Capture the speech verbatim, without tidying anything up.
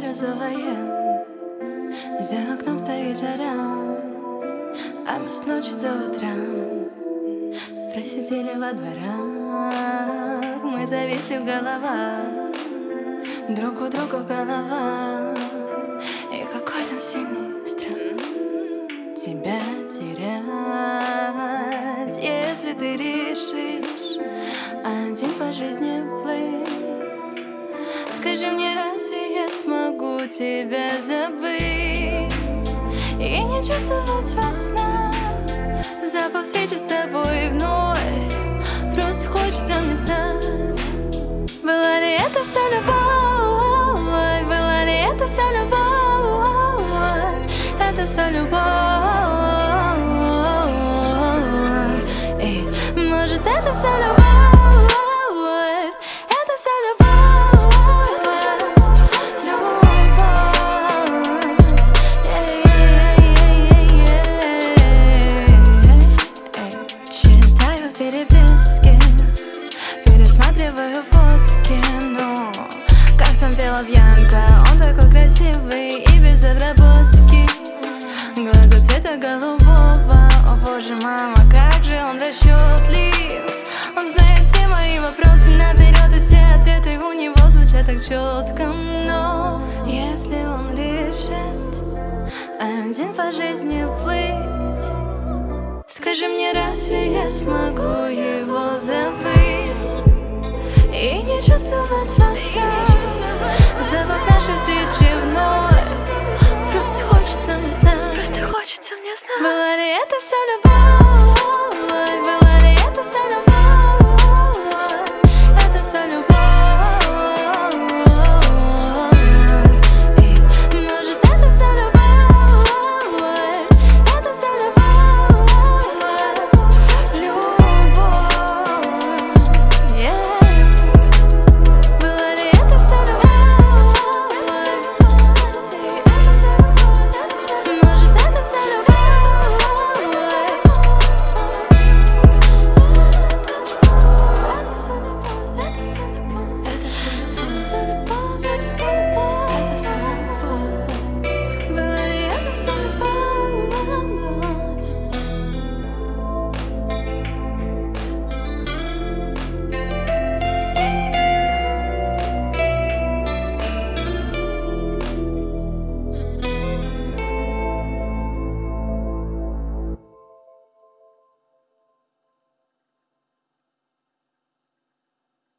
розовое, за окном стоит жара, а мы с ночи до утра просидели во дворах. Мы зависли в головах, друг у друга в головах. И какой там сильный страх тебя терять, если ты решишь один по жизни плыть. Скажи мне, разве я смогу тебя забыть и не чувствовать во снах запах встречи с тобой вновь? Просто хочется мне знать, была ли это вся любовь, была ли это вся любовь, это вся любовь. Эй, может, это вся любовь, это вся любовь. Переписки, пересматриваю фотки, ну, как там пела Бьянка, он такой красивый и без обработки. Глаза цвета голубого, о боже, мама, как же он расчетлив. Он знает все мои вопросы наперед, и все ответы у него звучат так четко. Но если он решит один по жизни плыть, скажи мне, разве я смогу его забыть и не чувствовать во снах запах нашей встречи вновь? Просто хочется мне знать, просто хочется мне знать, была ли это вся любовь.